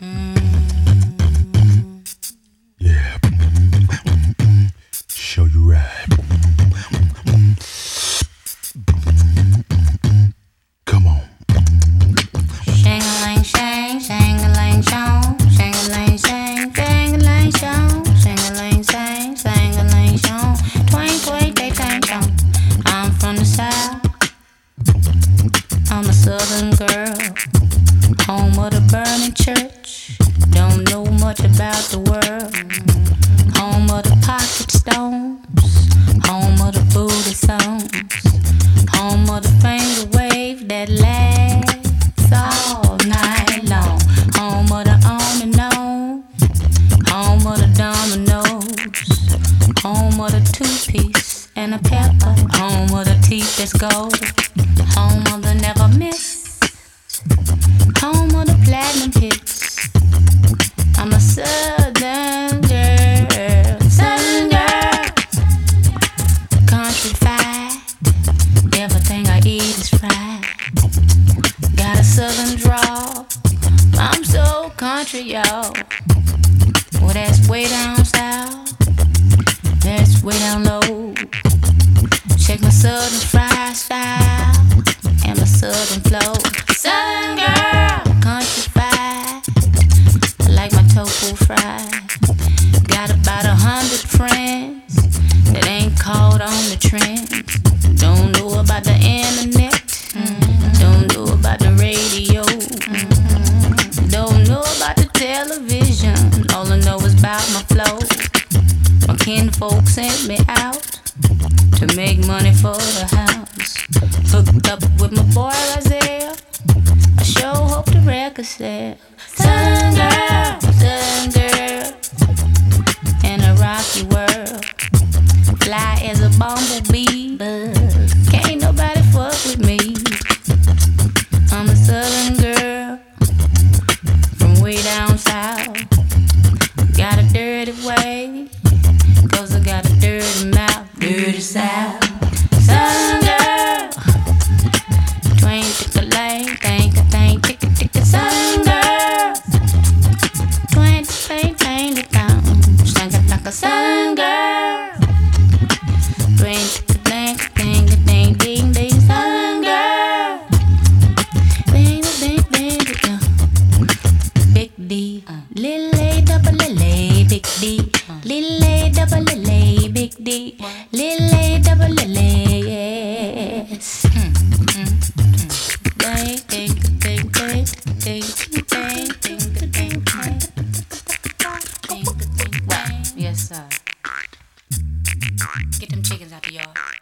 Yeah. Show you right. Come on. Shang-a-lang, shang, shang-a-lang, shong, shang-a-lang, shang, shang-a-lang, shong, shang-a-lang, shang, shang-a-lang, shong, twang, twang, day, tang, tong. I'm from the south, I'm a southern girl, home of the burning church. Don't know much about the world. Home of the pocket stones, home of the booty songs, home of the finger wave that lasts all night long. Home of the on and on, home of the dominoes, home of the two-piece and a pepper, home of the teeth that's gold, home of the never miss, home of the platinum hits. I'm a southern girl, southern girl, country fried, everything I eat is fried. Got a southern drawl, I'm so country, y'all. Well, that's way down south, that's way down low. Check my southern fried style and my southern flow. Southern girl, country fried, I like my tofu fried. Got about 100 friends that ain't caught on the trends. Don't know about the internet, don't know about the radio, don't know about the television. All I know is about my flow. My kinfolk sent me out to make money for the house. Hooked up with my boy Isaiah, I sure hope the record sell. Southern girl, in a rocky world, fly as a bumblebee, but can't nobody fuck with me. I'm a southern girl from way down south. Got a dirty way, 'cause I got a dirty mouth. Dirty south, southern girl, twang, tick-a-lang, thank-a-thank, tick-a-tick-a, southern girl, twang, thank, tang-a-tang, shang-a-like-a, southern girl, twang, tick-a-lang, tang-a-tang, ding-ding, southern girl, ding-a-ding-ding-ding, Big D, little A, double L A, Big D, little A, double L A, Big D, little A, double L A, yes. Ding, ding, ding, ding, ding, ding, ding, ding, ding. Wow, yes sir. Get them chickens out the yard.